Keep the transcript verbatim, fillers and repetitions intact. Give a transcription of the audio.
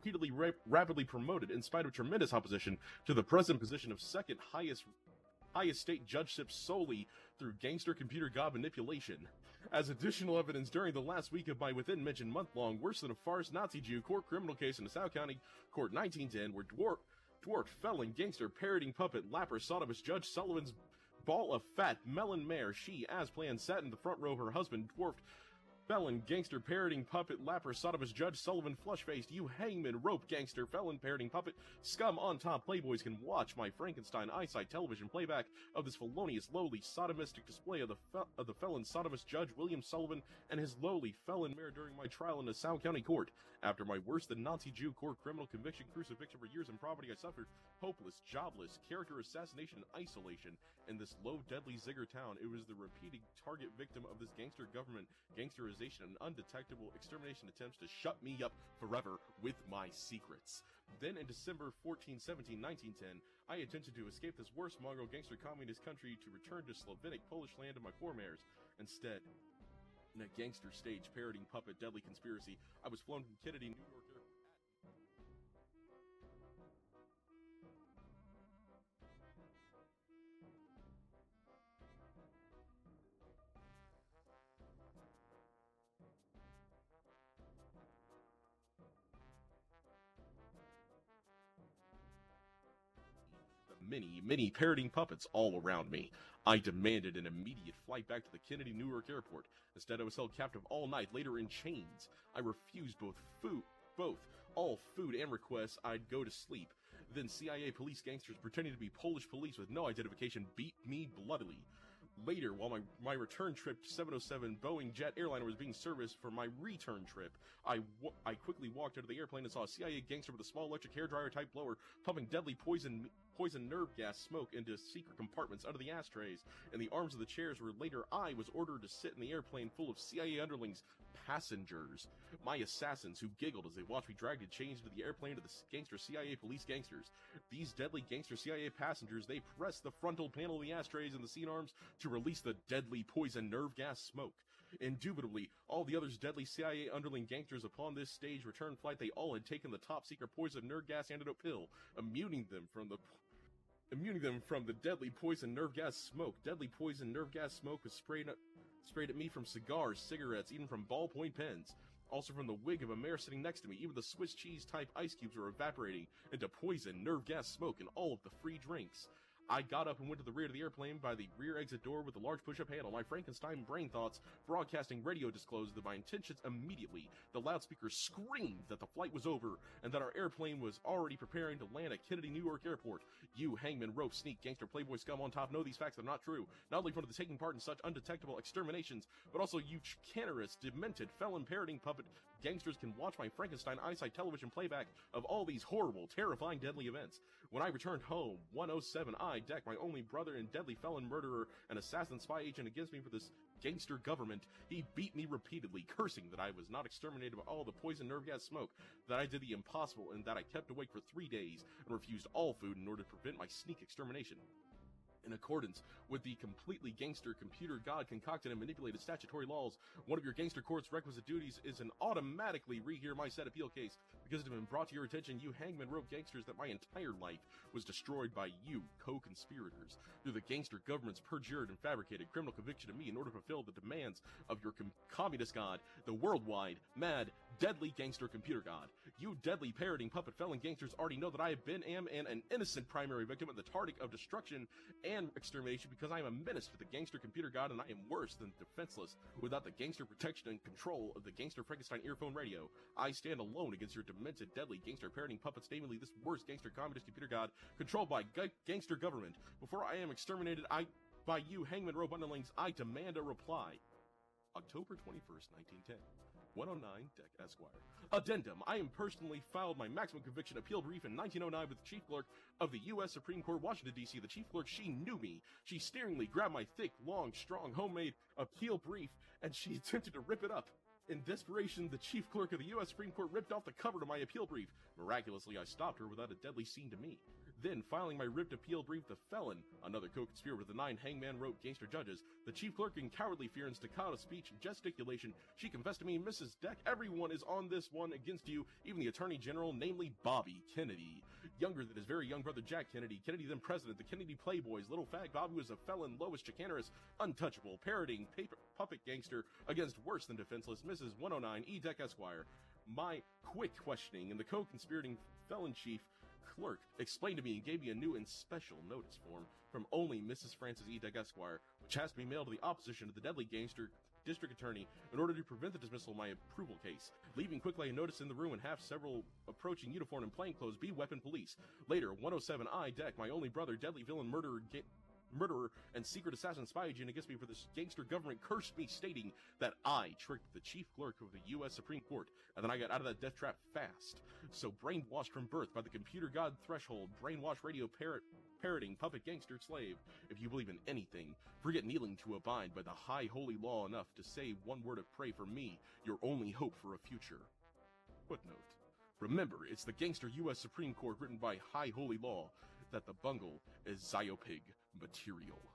repeatedly ra- rapidly promoted, in spite of tremendous opposition, to the present position of second highest highest state judgeship solely through gangster computer god manipulation. As additional evidence, during the last week of my within-mentioned month-long, worse than a farce Nazi Jew court criminal case in the South County Court nineteen ten, where dwarf, dwarf felon, gangster, parroting puppet, lapper, sodomist Judge Sullivan's ball of fat melon mare, she, as planned, sat in the front row of her husband, dwarfed felon, gangster, parroting puppet, lapper, sodomist Judge Sullivan, flush-faced, you hangman, rope, gangster, felon, parroting puppet, scum on top playboys can watch my Frankenstein eyesight television playback of this felonious, lowly, sodomistic display of the fe- of the felon sodomist Judge William Sullivan and his lowly felon mare during my trial in the South County Court. After my worse than Nazi Jew court criminal conviction, crucifixion for years in poverty, I suffered hopeless, jobless, character assassination and isolation in this low, deadly zigger town. It was the repeating target victim of this gangster government, gangsterization, and undetectable extermination attempts to shut me up forever with my secrets. Then in December fourteenth, seventeenth, nineteen ten, I attempted to escape this worst mongrel gangster communist country to return to Slovenic Polish land of my forebears. Instead, in a gangster stage parroting puppet deadly conspiracy, I was flown from Kennedy, New York Airport. Many, many parroting puppets all around me. I demanded an immediate flight back to the Kennedy Newark Airport. Instead, I was held captive all night, later in chains. I refused both food, both, all food and requests. I'd go to sleep. Then C I A police gangsters pretending to be Polish police with no identification beat me bloodily. Later, while my, my return trip to seven oh seven Boeing jet airliner was being serviced for my return trip, I, w- I quickly walked out of the airplane and saw a C I A gangster with a small electric hairdryer type blower pumping deadly poison poison nerve gas smoke into secret compartments under the ashtrays and the arms of the chairs where later I was ordered to sit in the airplane full of C I A underlings, passengers, my assassins who giggled as they watched me dragged and changed into the airplane to the gangster C I A police gangsters. These deadly gangster C I A passengers, they pressed the frontal panel of the ashtrays and the seat arms to release the deadly poison nerve gas smoke. Indubitably, all the others deadly C I A underling gangsters upon this stage return flight, they all had taken the top secret poison nerve gas antidote pill, immuning them from the immuning them from the deadly poison nerve gas smoke. Deadly poison nerve gas smoke was sprayed at, sprayed at me from cigars, cigarettes, even from ballpoint pens. Also from the wig of a mare sitting next to me. Even the Swiss cheese type ice cubes were evaporating into poison nerve gas smoke in all of the free drinks. I got up and went to the rear of the airplane by the rear exit door with a large push-up handle. My Frankenstein brain thoughts, broadcasting radio disclosed that my intentions immediately. The loudspeaker screamed that the flight was over and that our airplane was already preparing to land at Kennedy, New York Airport. You, hangman, rope, sneak, gangster, playboy, scum on top know these facts are not true. Not only from the taking part in such undetectable exterminations, but also you chicanerous, demented, felon, parroting puppet gangsters can watch my Frankenstein eyesight television playback of all these horrible, terrifying, deadly events. When I returned home, one oh seven I Deck, my only brother and deadly felon murderer and assassin spy agent against me for this gangster government, he beat me repeatedly, cursing that I was not exterminated by all the poison nerve gas smoke, that I did the impossible, and that I kept awake for three days and refused all food in order to prevent my sneak extermination. In accordance with the completely gangster computer god concocted and manipulated statutory laws, one of your gangster court's requisite duties is an automatically rehear my said appeal case, because it has been brought to your attention, you hangman rope gangsters, that my entire life was destroyed by you co-conspirators through the gangster government's perjured and fabricated criminal conviction of me in order to fulfill the demands of your com- communist god, the worldwide, mad, deadly gangster computer god. You deadly parroting puppet felon gangsters already know that I have been, am, and an innocent primary victim and the target of destruction and and extermination because I am a menace to the gangster computer god and I am worse than defenseless without the gangster protection and control of the gangster Frankenstein earphone radio. I stand alone against your demented, deadly gangster parroting puppets, namely this worst gangster communist computer god controlled by g- gangster government. Before I am exterminated I by you hangman rope underlings, I demand a reply. October twenty-first, nineteen ten. one oh nine Deck Esquire. Addendum. I am personally filed my maximum conviction appeal brief in nineteen oh nine with the Chief Clerk of the U S Supreme Court, Washington, D C The Chief Clerk, she knew me. She sneeringly grabbed my thick, long, strong, homemade appeal brief, and she attempted to rip it up. In desperation, the Chief Clerk of the U S Supreme Court ripped off the cover to my appeal brief. Miraculously, I stopped her without a deadly scene to me. Then, filing my ripped appeal brief, the felon, another co-conspirator with the nine hangman rope gangster judges, the chief clerk in cowardly fear and staccato speech and gesticulation, she confessed to me, Missus Deck, everyone is on this one against you, even the Attorney General, namely Bobby Kennedy. Younger than his very young brother Jack Kennedy, Kennedy then president, the Kennedy Playboys, little fag Bobby was a felon, lowest chicanerous, untouchable, parroting, paper, puppet gangster against worse than defenseless Missus one oh nine E. Deck Esquire. My quick questioning and the co-conspirating felon chief clerk explained to me and gave me a new and special notice form from only Missus Francis E. Deck Esquire, which has to be mailed to the opposition of the deadly gangster district attorney in order to prevent the dismissal of my approval case. Leaving quickly a notice in the room and have several approaching uniformed and plainclothes be weapon police. Later, one oh seven I. Deck, my only brother, deadly villain, murderer, ga- murderer, and secret assassin spy agent against me for this gangster government cursed me, stating that I tricked the chief clerk of the U S Supreme Court, and then I got out of that death trap fast. So brainwashed from birth by the computer god threshold, brainwashed radio parrot, parroting puppet gangster slave. If you believe in anything, forget kneeling to abide by the high holy law enough to say one word of pray for me, your only hope for a future. Footnote. Remember, it's the gangster U S Supreme Court written by high holy law that the bungle is Zyopig material.